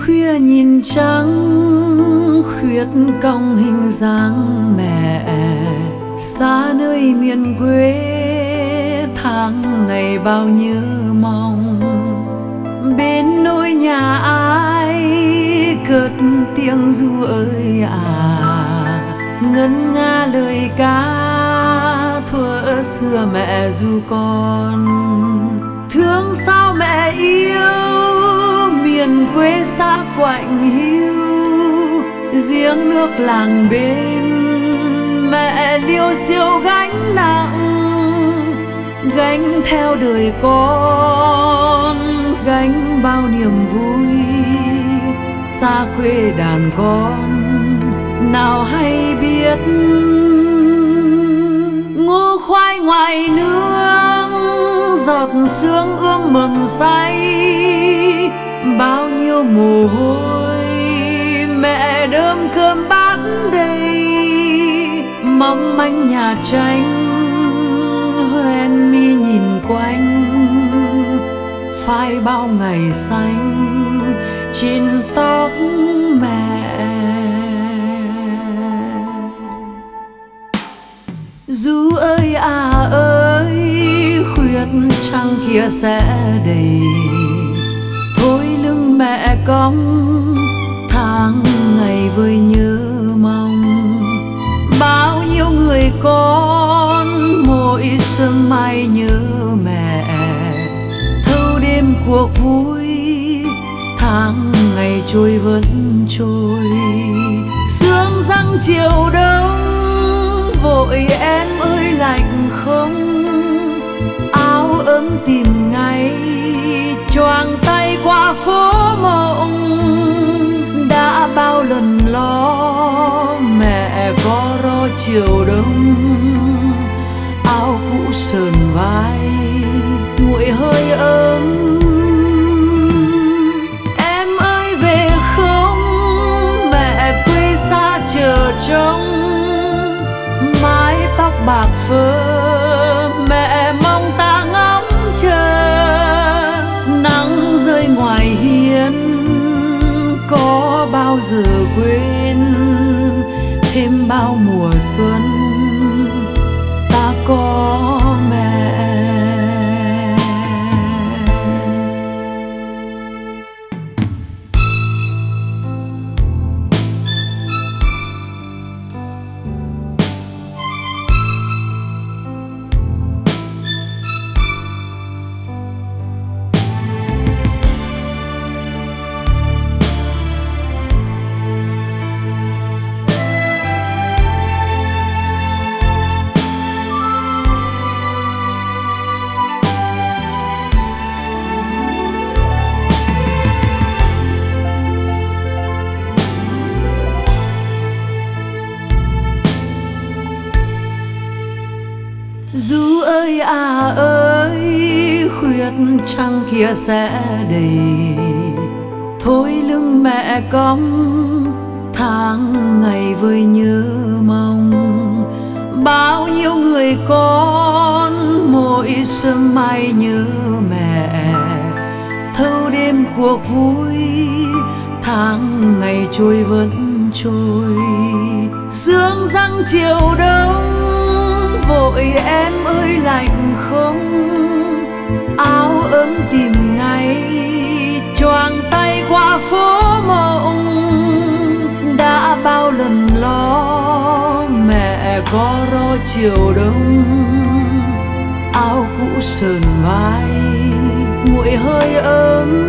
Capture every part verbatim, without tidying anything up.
khuya nhìn trăng khuyết cong hình dáng mẹ xa nơi miền quê, tháng ngày bao nhớ mong. Bên nôi nhà ai cất tiếng ru ơi à, ngân nga lời ca thuở xưa mẹ ru con. Thương sao mẹ yêu miền quê xa quạnh hiu, giếng nước làng bên mẹ liêu xiêu gánh nặng, gánh theo đời con, gánh bao niềm vui. Xa quê đàn con nào hay biết, ngô khoai ngoài nương giọt sương ươm mầm say, bao nhiêu mồ hôi mẹ đơm cơm bát đầy. Mong manh nhà tranh hoen mi nhìn quanh, phai bao ngày xanh trên tóc mẹ. Ru ơi à ơi khuyết trăng kia sẽ đầy, thôi lưng mẹ cong tháng ngày vơi nhớ mong. Bao nhiêu người con mỗi sớm mai nhớ mẹ, thâu đêm cuộc vui tháng ngày trôi vẫn trôi. Sương răng chiều đông vội em ơi lạnh không, áo ấm tìm ngay choàng tay qua phố mộng. Đã bao lần lo mẹ có ro chiều đông, áo cũ sờn vai nguội hơi ấm. Em ơi về không mẹ quê xa chờ trông, mái tóc bạc phơ mẹ mong ta ngóng chờ. Nắng rơi ngoài hiên có bao giờ quên, thêm bao mùa xuân ta có mẹ. Ru ơi à ơi khuyết trăng kia sẽ đầy, thôi lưng mẹ cong tháng ngày vơi nhớ mong. Bao nhiêu người con mỗi sớm mai nhớ mẹ, thâu đêm cuộc vui tháng ngày trôi vẫn trôi. Sương răng chiều đông vội em ơi lạnh không, áo ấm tìm ngay choàng tay qua phố mộng. Đã bao lần lo mẹ có ro chiều đông, áo cũ sờn vai nguội hơi ấm.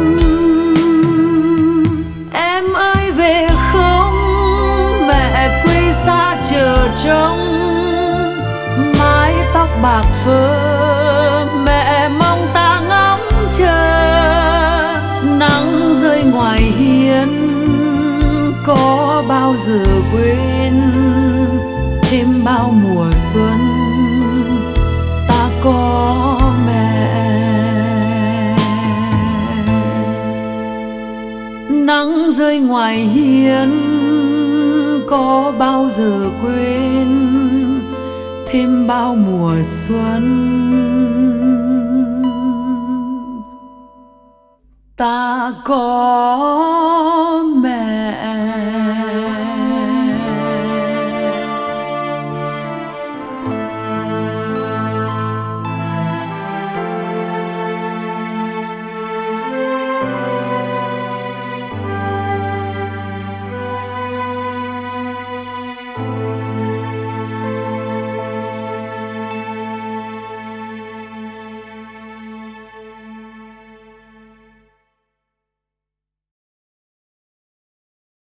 Em ơi về không mẹ quê xa chờ trông, mái tóc bạc phơ mẹ mong ta ngóng chờ. Nắng rơi ngoài hiên có bao giờ quên, thêm bao mùa xuân ta có mẹ. Nắng rơi ngoài hiên có bao giờ quên, thêm bao mùa xuân ta có